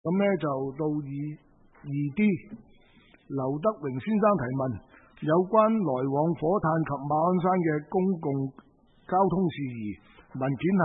咁呢就到2D 劉德榮先生提問，有關來往火炭及馬鞍山嘅公共交通事宜，文件係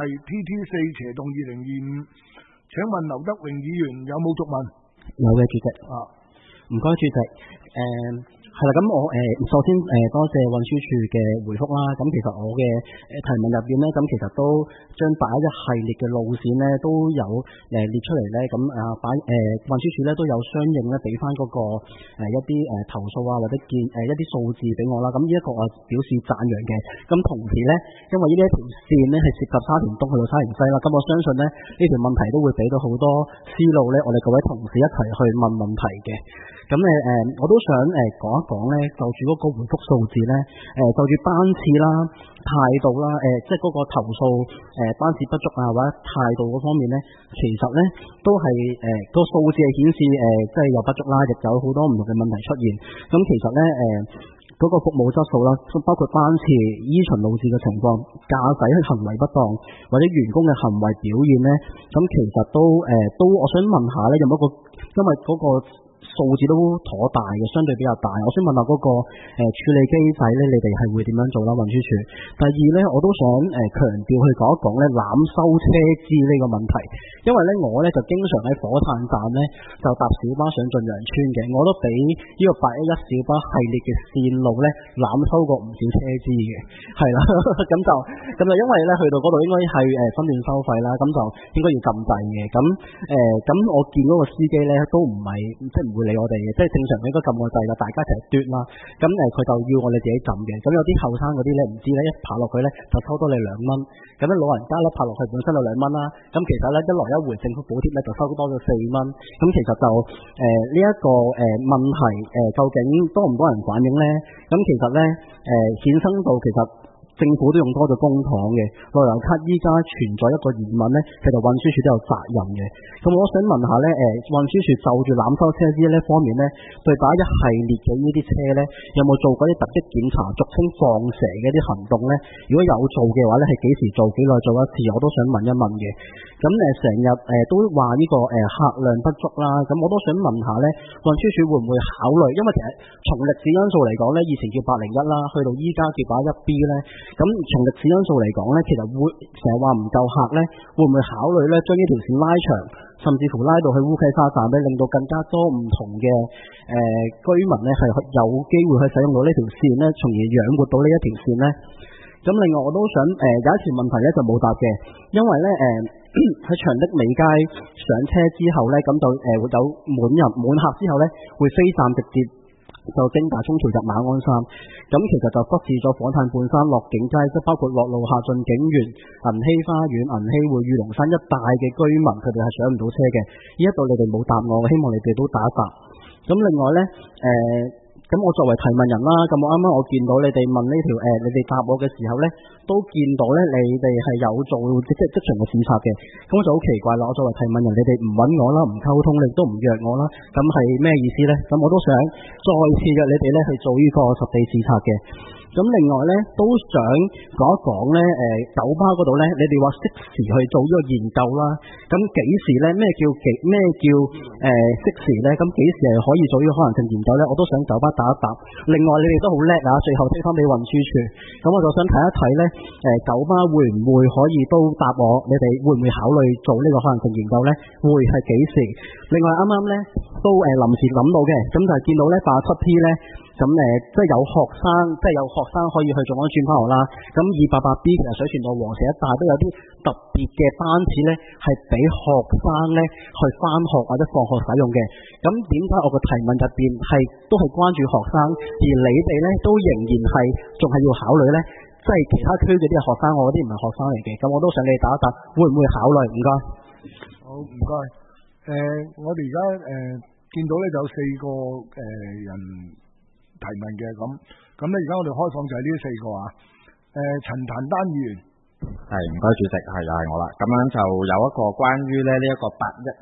TT4/2025，請問劉德榮議員有冇續問？ 有嘅，主席。唔該，主席。係啦，咁我首先多謝運輸署嘅回覆啦。咁其實我嘅提問入邊咧，咁其實都將把一系列嘅路線咧都有列出嚟咧。咁運輸署咧都有相應咧俾翻嗰個一啲投訴啊，或者一啲數字俾我啦。咁呢一個我表示讚揚嘅。咁同時咧，因為呢一條線咧係涉及沙田東去到沙田西啦，咁我相信咧呢條問題都會俾到好多思路咧，我哋各位同事一齊去問問題嘅。咁我都想講一講咧，就住嗰個回覆數字咧，就住班次啦、態度啦，即係嗰個投訴班次不足啊，或者態度嗰方面咧，其實咧都係個數字係顯示即係有不足啦，亦有好多唔同嘅問題出現。咁其實咧嗰個服務質素啦，包括班次、依循路線嘅情況、駕駛行為不當或者員工嘅行為表現咧，咁其實都我想問下咧，有冇一個因為嗰個數字都頗大嘅，相對比較大。我想問下嗰個處理機制咧，你哋係會點樣做啦？運輸署。第二咧，我都想強調去講一講咧濫收車資呢個問題，因為咧我咧就經常喺火炭站咧就搭小巴上駿洋邨嘅，我都俾呢個811小巴系列嘅線路咧濫收過唔少車資嘅，係啦，咁就因為咧去到嗰度應該係分段收費啦，咁就應該要禁制嘅。咁我見嗰個司機咧都唔係即係唔會理我哋嘅，即係正常應該撳個掣啦，大家一齊嘟啦。咁佢就要我哋自己撳嘅。咁有啲後生嗰啲咧唔知咧，一爬落去咧就抽多你2蚊。咁咧老人家咧爬落去本身就2蚊啦。咁其實咧一來一回政府補貼咧就收多咗4蚊。咁其實就呢一個問題究竟多唔多人反映咧？咁其實咧衍生到其實政府都用多咗公帑嘅，旅遊卡依家存在一個疑問咧，其實運輸署都有責任嘅。咁我想問下咧，運輸署就住濫收車資呢方面咧，對把一系列嘅呢啲車咧，有冇做過啲突擊檢查，俗稱放蛇嘅啲行動咧？如果有做嘅話咧，係幾時做，幾耐做一次？我都想問一問嘅。咁成日都話呢個客量不足啦，咁我都想問下咧，運輸署會唔會考慮？因為其實從歷史因素嚟講咧，以前叫801啦，去到依家叫801B 咧，咁從歷史因素嚟講咧，其實會成日話唔夠客咧，會唔會考慮咧將呢條線拉長，甚至乎拉到去烏溪沙站咧，令到更加多唔同嘅居民咧係有機會去使用到呢條線咧，從而養活到呢一條線咧？咁另外我都想有一條問題咧就冇答嘅，因為咧喺長的美街上車之後咧，咁就會有滿客之後咧，會飛站直接就經大涌橋入馬鞍山。咁其實就忽視咗火炭半山、樂景街，即包括樂路下駿景園、銀禧花園、銀禧匯、御龍山一帶嘅居民，佢哋係上唔到車嘅。呢一度你哋冇答我，希望你哋都打一答。咁另外咧咁我作為提問人啦，咁我啱啱我見到你哋問呢條你哋答我嘅時候咧，都見到咧你哋係有做即場嘅視察嘅，咁我就好奇怪啦。我作為提問人，你哋唔揾我啦，唔溝通，你都唔約我啦，咁係咩意思咧？咁我都想再次約你哋咧去做呢個實地視察嘅。咁另外咧都想講一講咧酒吧嗰度咧，你哋話適時去做呢個研究啦。咁幾時咧？咩叫適時咧？咁幾時係可以做呢個可能性研究咧？我都想酒吧打一答。另外你哋都好叻啊，最後推返俾運輸署。咁我就想睇一睇咧酒吧會唔會可以都答我？你哋會唔會考慮做呢個可能性研究咧？會係幾時？另外啱啱咧都臨時諗到嘅，咁就係見到咧87P 咧。咁即係有學生可以去做安全返學啦。咁288B 其實水泉道黃石一帶都有啲特別嘅班次咧，係俾學生咧去返學或者放學使用嘅。咁點解我個提問入邊都係關注學生，而你哋咧都仍然仲係要考慮咧？即係其他區嗰啲係學生，我嗰啲唔係學生嚟嘅。咁我都想你打一答，會唔會考慮？唔該。 好，唔該。我哋而家見到咧就有4個人提問嘅，咁咧而家我哋開放就係呢4個啊。陳壇丹議員，係唔該主席，又係我啦。咁樣就有一個關於咧呢一個811B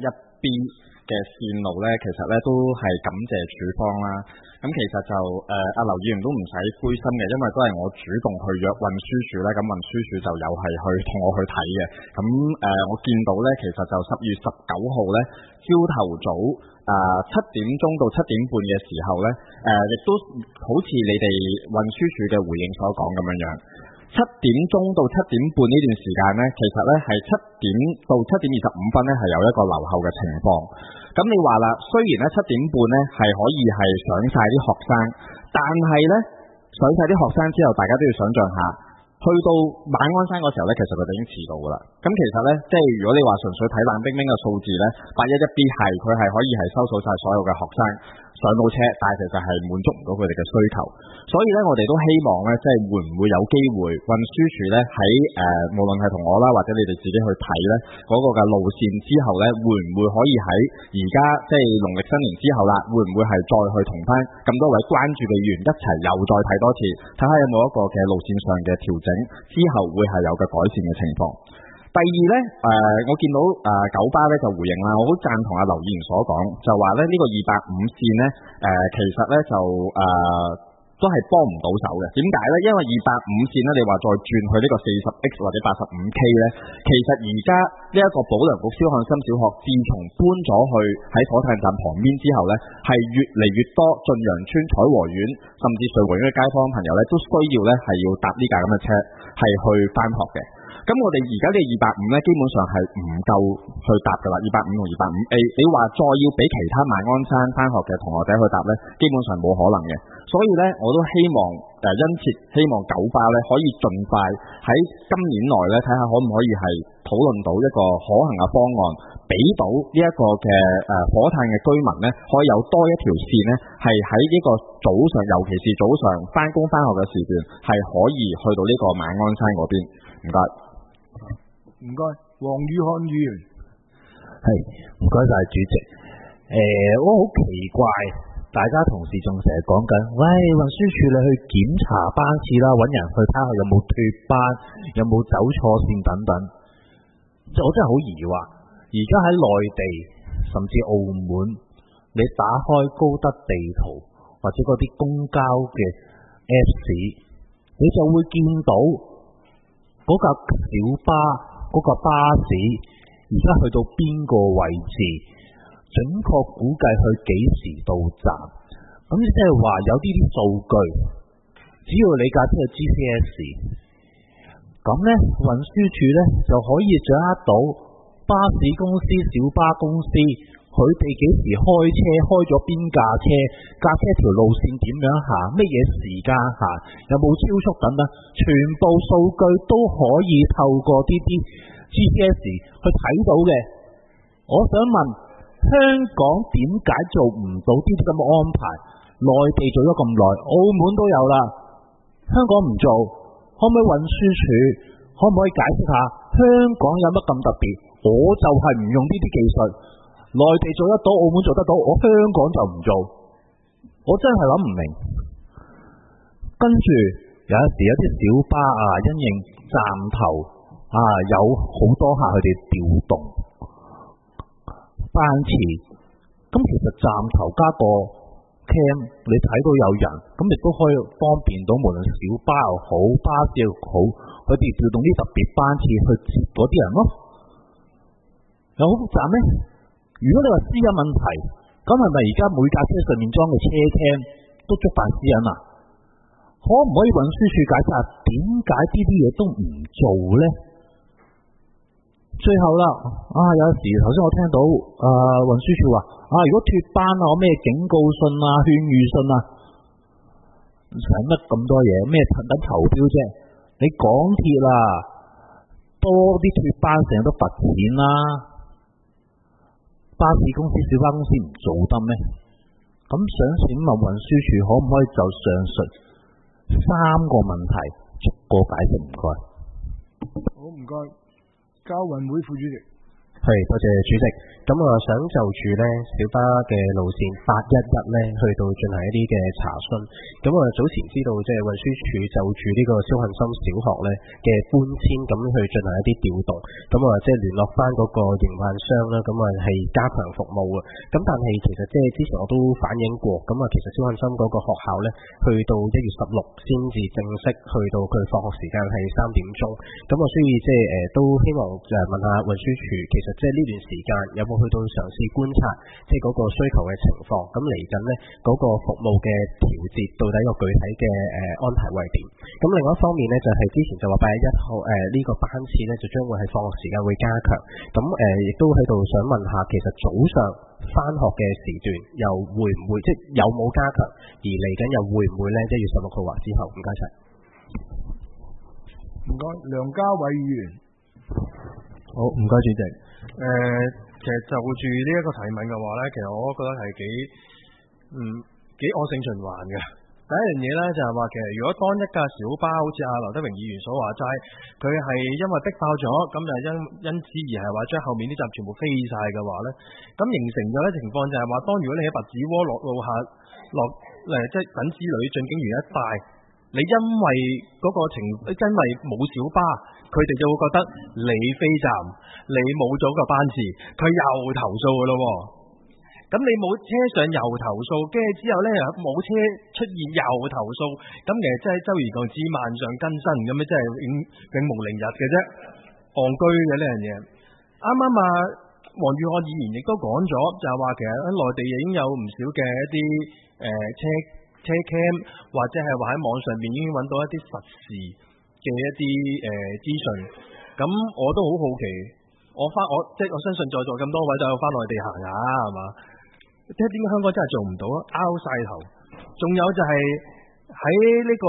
嘅線路咧，其實咧都係感謝處方啦。咁其實就阿劉議員都唔使灰心嘅，因為都係我主動去約運輸署咧，咁運輸署就有係去同我去睇嘅。咁我見到咧，其實就10月19號咧，朝頭早7點鐘到7點半嘅時候咧，亦都好似你哋運輸署嘅回應所講咁樣樣。7點鐘到7點半呢段時間呢，其實呢係7點到7點25分呢係有一個留後嘅情況。咁你話啦，雖然呢7點半呢係可以係上晒啲學生，但係呢上晒啲學生之後，大家都要想象下，去到馬鞍山嗰時候呢，其實佢哋已經遲到噶啦。咁其實呢，即係如果你話純粹睇冷冰冰嘅數字呢，811B 係佢係可以係收數晒所有嘅學生上到車，但係其實係滿足唔到佢哋嘅需求。所以咧，我哋都希望咧，即係會唔會有機會運輸署咧喺無論係同我啦，或者你哋自己去睇咧嗰個嘅路線之後咧，會唔會可以喺而家即係農曆新年之後啦，會唔會係再去同翻咁多位關注嘅議員一齊又再睇多次，睇下有冇一個嘅路線上嘅調整，之後會係有個改善嘅情況。第二咧，我見到九巴咧就回應啦，我好贊同阿劉議員所講，就話咧呢個250線咧，其實咧就都係幫唔到手嘅。點解咧？因為250線咧，你話再轉去呢個 40X 或者 85K 咧，其實而家呢一個保良局蕭漢森小學，自從搬咗去喺火炭站旁邊之後咧，係越嚟越多駿洋邨、彩和苑甚至瑞和苑嘅街坊朋友咧，都需要咧係要搭呢架咁嘅車係去翻學嘅。咁我哋而家呢250咧，基本上係唔夠去搭噶啦，250同250A，你話再要俾其他馬鞍山翻學嘅同學仔去搭咧，基本上冇可能嘅。所以咧，我都希望殷切希望九巴咧可以盡快喺今年內咧睇下可唔可以係討論到一個可行嘅方案，俾到呢一個嘅火炭嘅居民咧，可以有多一條線咧，係喺呢個早上，尤其是早上翻工翻學嘅時段，係可以去到呢個馬鞍山嗰邊。唔該。 唔該，黃宇漢議員。 係，唔該晒主席。我好奇怪，大家同事仲成日講緊，喂，運輸署你去檢查班次啦，揾人去睇下有冇脫班，有冇走錯線等等。我真係好疑惑，而家喺內地甚至澳門，你打開高德地圖或者嗰啲公交嘅 Apps， 你就會見到嗰架小巴。嗰個巴士而家去到邊個位置，準確估計佢幾時到站，咁即係話有啲數據，只要你架車有 GPS， 咁呢運輸署呢就可以掌握到巴士公司、小巴公司佢哋幾時開車，開咗邊架車，架車條路線點樣行，乜嘢時間行，有冇超速等等，全部數據都可以透過啲 GPS 去睇到嘅。我想問，香港點解做唔到啲咁嘅安排？內地做咗咁耐，澳門都有啦，香港唔做，可唔可以運輸署可唔可以解釋下香港有乜咁特別？我就係唔用呢啲技術，內地做得到，澳門做得到，我香港就唔做，我真係諗唔明。跟住有時有啲小巴因應站頭有好多客佢哋調動班次，咁其實站頭加個 cam， 你睇到有人，咁亦都可以方便到無論小巴又好，巴士又好，佢哋調動啲特別班次去接嗰啲人咯。有好複雜咩？如果你話私隱問題，咁係咪而家每架車上面裝嘅車 cam 都觸犯私隱啊？可唔可以運輸署解釋下點解呢啲嘢都唔做呢？最後啦，有時頭先我聽到運輸署話如果脫班我咩警告信勸喻信使乜咁多嘢？咩等投標啫？你港鐵啦，多啲脫班成日都罰錢啦，巴士公司、小巴公司唔做得咩？咁想請問運輸署可唔可以就上述3個問題逐個解釋？唔該。 好，唔該。交運會副主席。 係，多謝主席。咁啊，想就住咧小巴嘅路線811咧，去到進行一啲嘅查詢。咁啊，早前知道即係運輸署就住呢個蕭漢森小學咧嘅搬遷，咁去進行一啲調動。咁啊，即係聯絡翻嗰個營辦商啦，咁啊係加強服務啊。咁但係其實即係之前我都反映過，咁啊其實蕭漢森嗰個學校咧，去到1月16先至正式去到佢放學時間係3點鐘。咁啊，所以即係都希望問下運輸署，其實即係呢段時間有冇去到嘗試觀察，即係嗰個需求嘅情況。咁嚟緊呢嗰個服務嘅調節，到底個具體嘅安排為點？咁另外一方面呢，就係之前就話8月1號呢個班次呢，就將會係放學時間會加強。咁亦都喺度想問下，其實早上返學嘅時段又會唔會即係有冇加強？而嚟緊又會唔會呢？1月16號或之後？唔該晒。 唔該，梁家偉議員。 好，唔該主席。其實就住呢一個提問嘅話咧，其實我覺得係幾惡性循環嘅。第一樣嘢咧就係話，其實如果當一架小巴好似阿劉德榮議員所話齋，佢係因為逼爆咗，咁就因此而係話將後面啲站全部飛晒嘅話咧，咁形成咗咧情況就係話，當如果你喺白紙窩落路下即係等之旅進京園一帶，你因為嗰個因為冇小巴，佢哋就會覺得你飛站，你冇咗個班次，佢又投訴噶咯。咁你冇車上又投訴，跟住之後咧冇車出現又投訴，咁其實真係周而降之，萬上加身咁樣，真係永無寧日嘅啫，戇居嘅呢樣嘢。啱啱黃裕漢議員亦都講咗，就係話其實喺內地已經有唔少嘅一啲車 cam 或者係話喺網上面已經揾到一啲實時嘅一啲資訊，咁我都好好奇，我相信在座咁多位都有翻內地行下係嘛？即係點解香港真係做唔到啊？拗晒頭。仲有就係喺呢個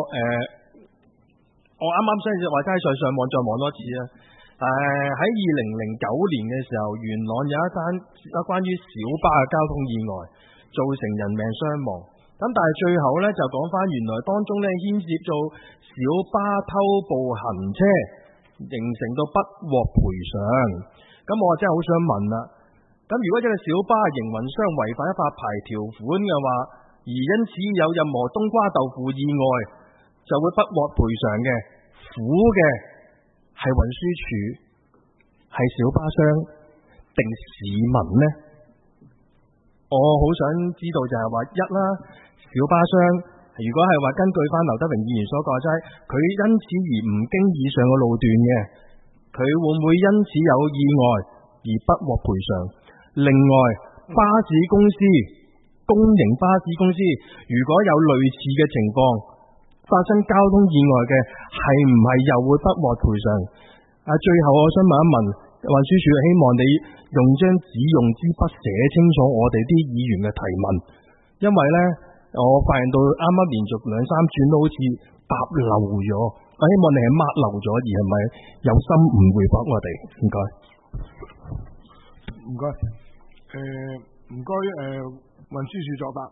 我啱啱先話齋上網再望多次啊！喺2009年嘅時候，元朗有一單關於小巴嘅交通意外，造成人命傷亡。咁但係最後咧就講翻，原來當中咧牽涉到小巴偷步行車，形成到不獲賠償。咁我真係好想問啦，咁如果一個小巴營運商違反一發牌條款嘅話，而因此有任何冬瓜豆腐意外，就會不獲賠償嘅，苦嘅係運輸署，係小巴商定市民呢？我好想知道就係話一啦。小巴商如果係話根據翻劉德榮議員所講齋，佢因此而唔經以上嘅路段嘅，佢會唔會因此有意外而不獲賠償？另外，巴士公司、公營巴士公司如果有類似嘅情況發生交通意外嘅，係唔係又會不獲賠償？最後我想問一問運輸署，希望你用張紙用支筆寫清楚我哋啲議員嘅提問，因為呢。我發現到啱啱連續2-3轉都好似答漏咗，我希望你係抹漏咗，而係咪有心唔回答我哋？唔該， 唔該，唔該，運輸署作答。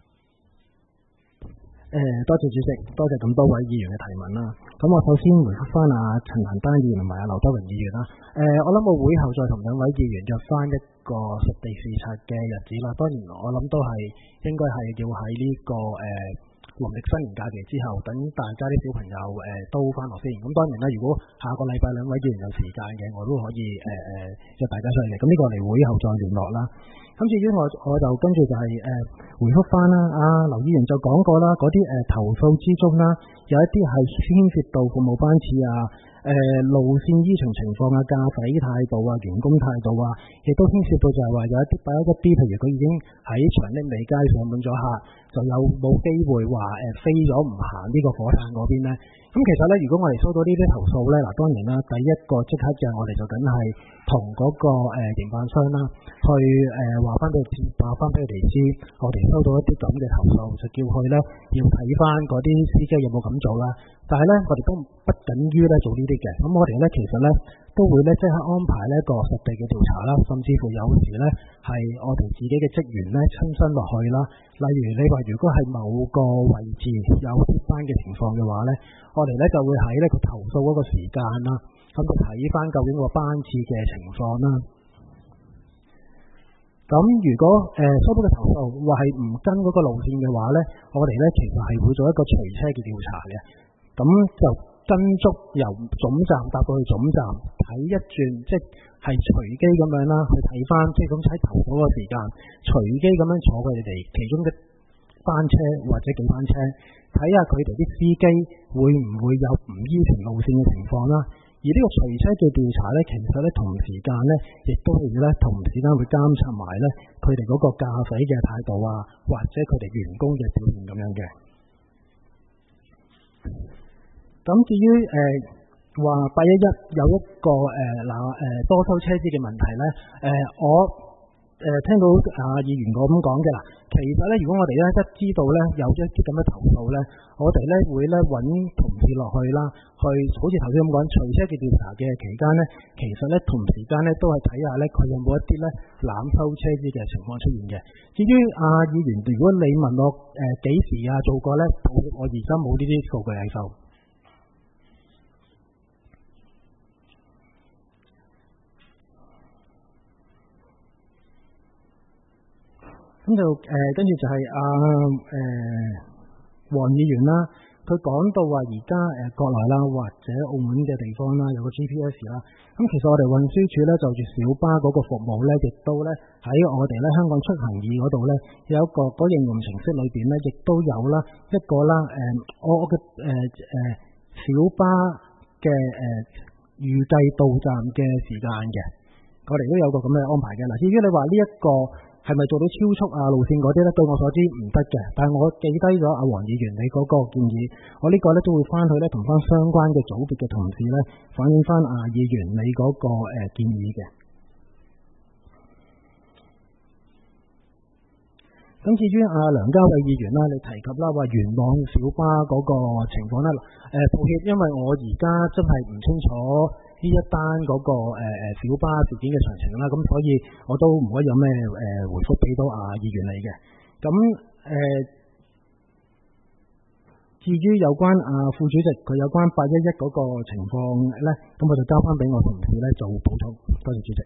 多謝主席，多謝咁多位議員嘅提問啦。咁我首先回覆翻陳恒鑌議員同埋劉德榮議員啦。我諗我會後再同兩位議員約翻一個實地視察嘅日子啦。當然我諗都係應該係要喺呢個農曆新年假期之後，等大家啲小朋友都翻學先。咁當然啦，如果下個禮拜兩位議員有時間嘅，我都可以約大家出嚟。咁呢個我哋會後再聯絡啦。咁至於我就跟住就係回覆翻啦。劉議員就講過啦，嗰啲投訴之中啦，有一啲係牽涉到服務班次路線依循情況駕駛態度員工態度亦都牽涉到就係話有一啲第一個 B， 譬如佢已經喺長寧里街上滿咗客，就有冇機會話飛咗唔行呢個火炭嗰邊呢？咁其實咧，如果我哋收到呢啲投訴咧，當然啦，第一個即刻嘅我哋就梗係同嗰個營辦商啦，去話翻俾佢哋知，我哋收到一啲咁嘅投訴，就叫佢咧要睇翻嗰啲司機有冇咁做啦。但係咧，我哋都不等於咧做呢啲嘅，咁我哋咧其實咧都會咧即刻安排呢一個實地嘅調查啦，甚至乎有時咧係我哋自己嘅職員咧親身落去啦。例如你話如果係某個位置有跌班嘅情況嘅話咧，我哋咧就會喺呢個投訴嗰個時間啦， 咁就睇翻究竟個班次嘅情況啦。咁如果收到嘅投訴話係唔跟嗰個路線嘅話呢，我哋呢其實係會做一個隨車嘅調查嘅。咁就跟足由總站搭到去總站睇一轉，即係隨機咁樣啦，去睇翻即係咁喺投訴嗰個時間，隨機咁樣坐佢哋其中嘅班車或者幾班車，睇下佢哋啲司機會唔會有唔依循路線嘅情況啦。而呢個隨車嘅調查呢，其實呢同時間呢，亦都係呢同時間會監察埋呢佢哋嗰個駕駛嘅態度啊，或者佢哋員工嘅表現咁樣嘅。咁至於話811有一個多收車資嘅問題呢，我聽到議員咁講嘅啦。其實呢，如果我哋呢一知道呢有一啲咁嘅投訴呢，我哋呢會呢揾同事落去啦，去好似頭先咁講隨車嘅調查嘅期間呢，其實呢同時間呢都係睇下呢佢有冇一啲呢濫收車資嘅情況出現嘅。至於議員，如果你問我幾時做過呢，我而家冇呢啲數據喺手。咁就跟住就係黃議員啦，佢講到話而家國內啦或者澳門嘅地方啦有個 GPS 啦，咁其實我哋運輸署咧就住小巴嗰個服務咧，亦都咧喺我哋咧香港出行易嗰度咧有一個嗰應用程式裏邊咧，亦都有啦一個啦我嘅小巴嘅預計到站嘅時間嘅，我哋都有個咁嘅安排嘅。嗱，至於你話呢一個係咪做到超速路線嗰啲呢？據我所知唔得嘅，但係我記低咗黃議員你嗰個建議，我呢個呢都會翻去呢同翻相關嘅組別嘅同事呢反映翻議員你嗰個建議嘅。咁至於梁家偉議員啦，你提及啦話元朗小巴嗰個情況呢，抱歉，因為我而家真係唔清楚呢一單嗰個小巴事件嘅詳情啦，咁所以我都唔可以有咩回覆俾到議員你嘅。咁至於有關副主席佢有關811嗰個情況咧，咁我就交翻俾我同事咧做補充。多謝主席。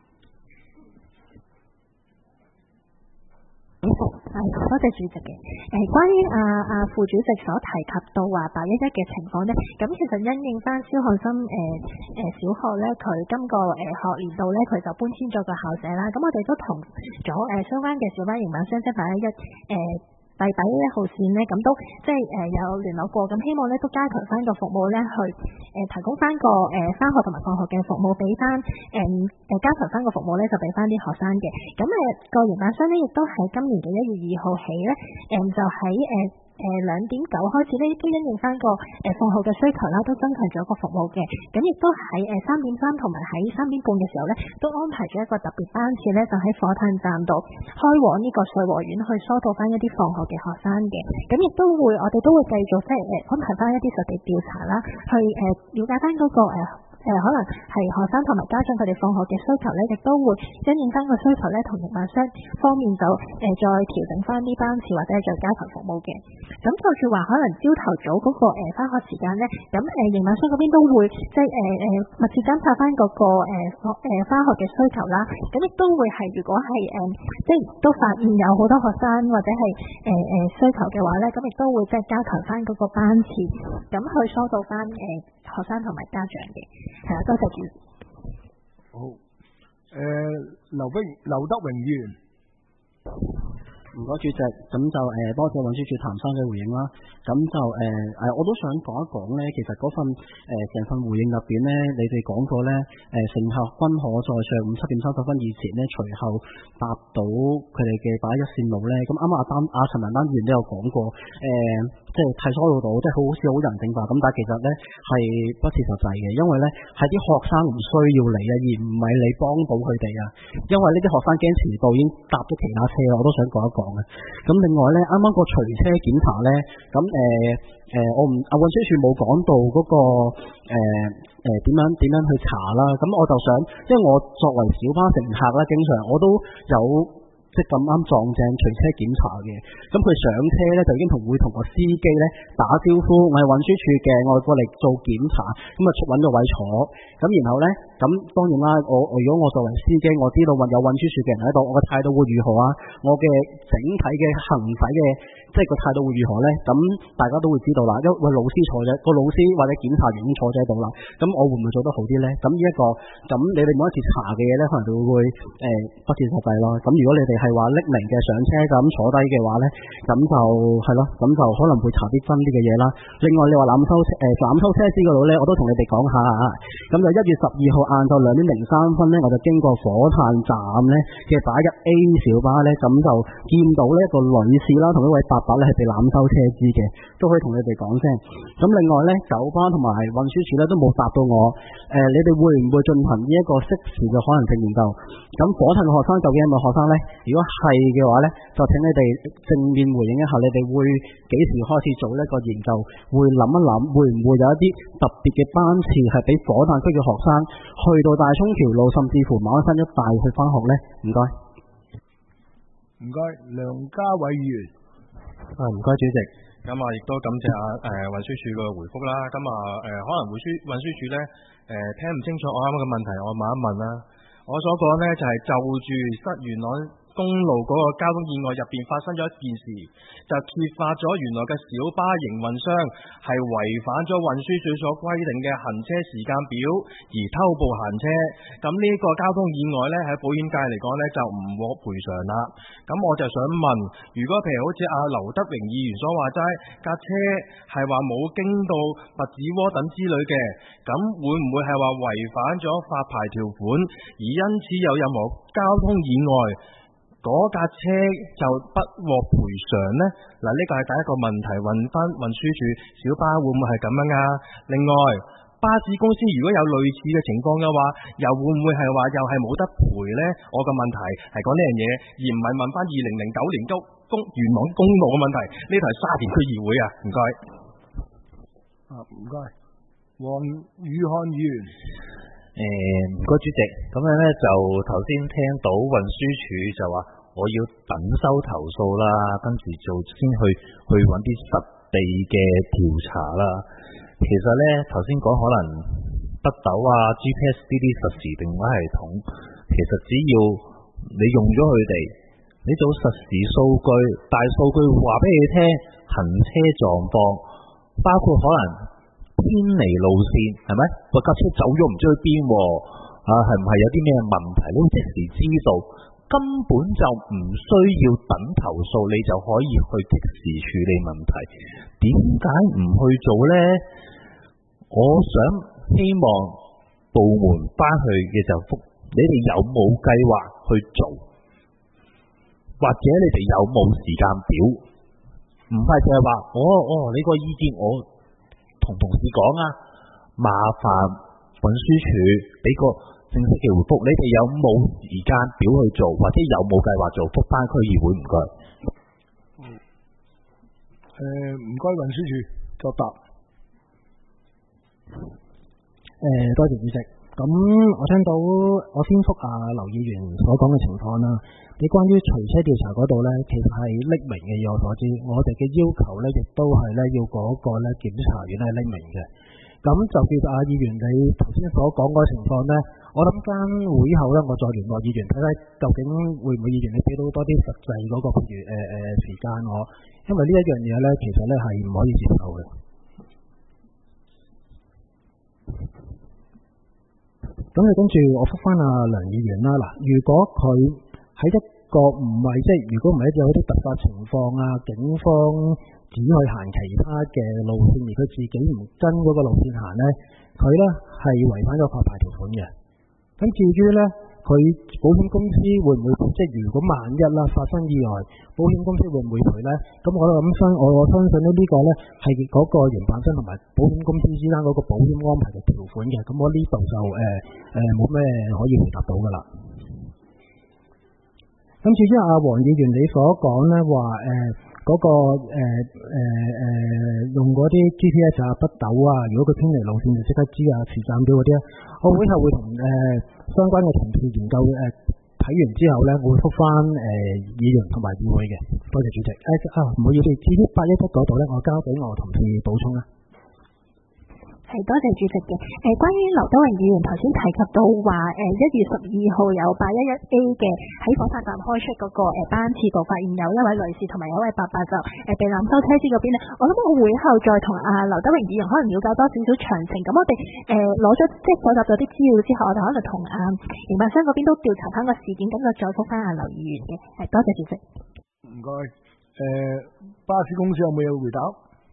多謝主席嘅。關於副主席所提及到話811嘅情況呢，咁其實因應翻蕭漢森小學呢，佢今個學年度呢，佢就搬遷咗個校舍啦。咁我哋都同咗相關嘅小巴營辦商即811第811號線呢，咁都即係有聯絡過，咁希望呢都加強翻個服務呢，去提供翻個返學同埋放學嘅服務俾翻加強翻個服務呢，就俾翻啲學生嘅。咁個營辦商呢，亦都喺今年嘅1月2號起呢，就喺2:09開始呢，都因應翻個放學嘅需求啦，都增強咗個服務嘅。咁亦都喺3:3同埋喺3:30嘅時候呢，都安排咗一個特別班次呢，就喺火炭站度開往呢個瑞和苑去疏導翻一啲放學嘅學生嘅。咁亦都會我哋都會繼續即係安排翻一啲實地調查啦，去了解翻嗰個可能係學生同埋家長佢哋放學嘅需求呢，亦都會因應翻個需求呢，同營辦商方面就再調整翻啲班次或者係再加強服務嘅。咁就住話可能朝頭早嗰個返學時間呢，咁營辦商嗰邊都會即係密切監察翻嗰個返學嘅需求啦。咁亦都會係如果係即係都發現有好多學生或者係需求嘅話呢，咁亦都會即係加強翻嗰個班次，咁去疏導翻學生同埋家長嘅。係啦，多謝主席。 好，劉德榮議員。 唔該主席，咁就多謝運輸署譚生嘅回應啦。咁就我都想講一講呢，其實嗰份成份回應入邊呢，你哋講過呢，乘客均可在上午7:30以前呢，隨後搭到佢哋嘅811線路呢。咁啱啱陳文丹議員都有講過，即係睇疏導到，即係好似好人性化咁，但係其實呢係不切實際嘅，因為呢係啲學生唔需要你啊，而唔係你幫到佢哋啊。因為呢啲學生驚遲到已經搭咗其他車啦，我都想講一講嘅。咁另外呢，啱啱個隨車檢查呢，咁我唔運輸署冇講到嗰個點樣去查啦。咁我就想，因為我作為小巴乘客啦，經常我都有即咁啱撞正隨車檢查嘅，咁佢上車咧就已經會同個司機咧打招呼，我係運輸處嘅，我過嚟做檢查，咁啊揾個位坐，咁然後咧咁當然啦，如果我作為司機，我知道有運輸處嘅人喺度，我嘅態度會如何啊？我嘅整體嘅行駛嘅即係個態度會如何咧？咁大家都會知道啦，因為老師坐咗，個老師或者檢查員已經坐咗喺度啦，咁我會唔會做得好啲咧？咁呢一個咁你哋每一次查嘅嘢咧，可能就會不切實際咯。咁如果你哋係話匿名嘅上車就咁坐低嘅話咧，咁就係咯，咁就可能會查啲真啲嘅嘢啦。另外你話濫收車資嗰度咧，我都同你哋講下啊。咁就1月12號晏晝2點03分咧，我就經過火炭站咧嘅打一 A 小巴咧，咁就見到呢一個女士啦，同一位伯伯咧係被濫收車資嘅，都可以同你哋講聲。咁另外咧，九巴同埋運輸署咧都冇答到我，你哋會唔會進行呢一個適時嘅可能性研究？咁火炭嘅學生究竟係咪學生咧？如果係嘅話咧，就請你哋正面回應一下，你哋會幾時開始做呢個研究？會諗一諗，會唔會有一啲特別嘅班次係俾火炭區嘅學生去到大涌橋路，甚至乎馬鞍山一帶去返學咧？唔該， 唔該，梁家偉議員。 唔該主席。 咁啊，亦都感謝運輸署嘅回覆啦。咁啊可能運輸署咧聽唔清楚我啱啱嘅問題，我問一問啦。我所講咧就係就住元朗公路嗰個交通意外入邊發生咗一件事，就揭發咗原來嘅小巴營運商係違反咗運輸署所規定嘅行車時間表而偷步行車。咁呢個交通意外咧喺保險界嚟講咧就唔獲賠償啦。咁我就想問，如果譬如好似阿劉德榮議員所話齋，架車係話冇經到拔子窩等之類嘅，咁會唔會係話違反咗發牌條款，而因此有任何交通意外，嗰架車就不獲賠償呢？嗱，呢個係第一個問題，問翻運輸署，小巴會唔會係咁樣啊？另外，巴士公司如果有類似嘅情況嘅話，又會唔會係話又係冇得賠呢？我嘅問題係講呢樣嘢，而唔係問翻2009年元朗公路嘅問題。呢台沙田區議會啊，唔該。 唔該，黃宇漢議員。 唔該主席，咁樣咧就頭先聽到運輸署就話我要等收投訴啦，跟住先去揾啲實地嘅調查啦。其實咧頭先講可能北斗啊 GPS 呢啲實時定位系統，其實只要你用咗佢哋，你做實時數據、大數據話俾你聽行車狀況，包括可能偏離路線係咪？個架車走咗唔知去邊係唔係有啲咩問題？你會即時知道，根本就唔需要等投訴，你就可以去即時處理問題。點解唔去做呢？我想希望部門翻去嘅就覆你哋有冇計劃去做，或者你哋有冇時間表？唔係就係話你個意見我同同事講啊，麻煩運輸署俾個正式嘅回覆，你哋有冇時間表去做，或者有冇計劃做，覆返區議會唔該。 唔該運輸署作答。 多謝主席。咁我聽到我先覆劉議員所講嘅情況啦。你關於隨車調查嗰度呢，其實係匿名嘅，以我所知，我哋嘅要求呢，亦都係呢要嗰個呢檢查員係匿名嘅。咁就叫阿議員你頭先所講嗰個情況呢，我諗間會後呢，我再聯絡議員睇睇究竟會唔會議員你俾到多啲實際嗰個譬如時間我，因為呢一樣嘢呢，其實呢係唔可以接受嘅。咁你跟住我覆翻阿梁議員啦。嗱，如果佢喺一個唔係即係，如果唔係有啲突發情況啊，警方只去行其他嘅路線，而佢自己唔跟嗰個路線行呢，佢呢係違反咗發牌條款嘅。咁至於呢，佢保險公司會唔會即係如果萬一啦發生意外，保險公司會唔會賠呢？咁我相信呢個呢係嗰個營辦商同埋保險公司之間嗰個保險安排嘅條款嘅。咁我呢度就冇咩可以回答到噶啦。咁至於阿黃議員你所講呢話嗰個用嗰啲 GPS 啊、北斗啊，如果佢偏離路線就即刻知啊，時間表嗰啲，我會後會同相關嘅同事研究睇完之後咧，會覆翻議員同埋議會嘅。多謝主席。唔好意思，至於811嗰度咧，我交俾我同事補充啦。 係多謝主席嘅。關於劉德榮議員頭先提及到話1月12號有811A 嘅喺火炭站開出嗰個班次度，發現有一位女士同埋有一位伯伯就被濫收車資嗰邊咧，我諗我會後再同劉德榮議員可能了解多少少詳情。咁我哋攞咗即係搜集咗啲資料之後，我哋可能同營辦商嗰邊都調查翻個事件，咁就再覆翻劉議員嘅。多謝主席。 唔該。巴士公司有冇嘢回答？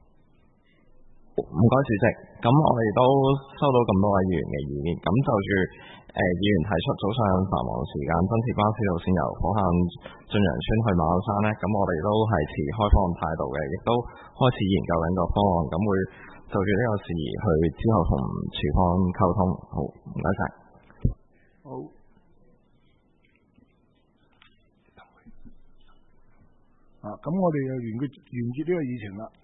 唔該主席，咁我哋都收到咁多位議員嘅意見，咁就住議員提出早上繁忙時間增設巴士路線由火炭駿洋邨去馬鞍山呢，咁我哋都係持開放態度嘅，亦都開始研究緊個方案，咁會就住呢個事宜去之後同署方溝通。好，唔該晒。 好。咁我哋就完結呢個議程啦。